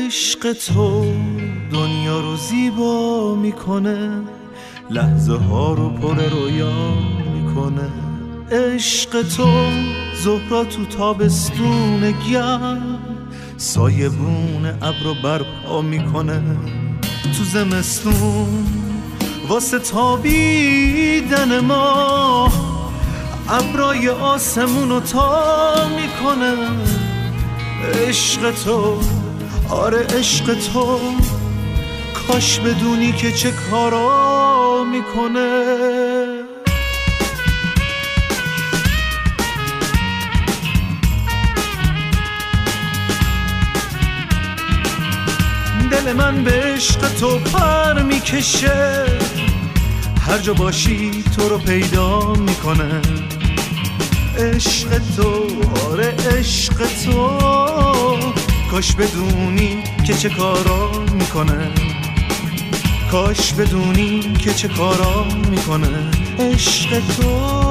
عشق تو دنیا رو زیبا میکنه، لحظه ها رو پر رویا میکنه. عشق تو زهرا تو تابستون گرم، سایبون ابر رو برپا میکنه. تو زمستون واسه تابیدن ما ابرای آسمون رو تا میکنه. عشق تو، آره عشق تو، کاش بدونی که چه کارا میکنه. دل من به عشق تو پر میکشه، هر جا باشی تو رو پیدا میکنه. عشق تو، آره عشق تو، کاش بدونی که چه کارا میکنه. کاش بدونی که چه کارا میکنه. عشق تو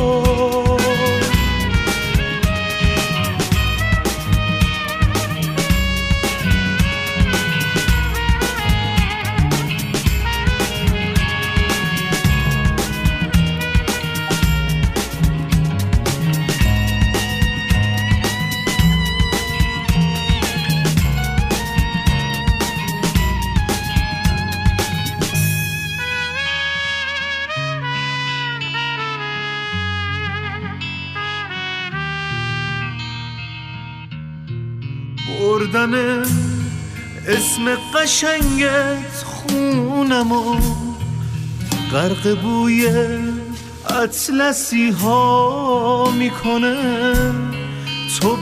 بردن اسم قشنگت خونمو، غرق بوی اطلسی ها میکنه. تو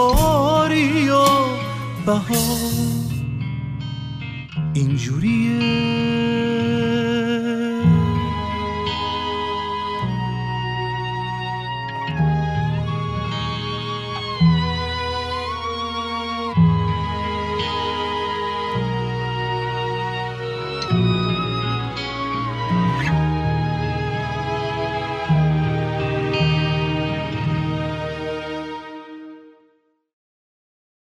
بهاری و بهار اینجوریه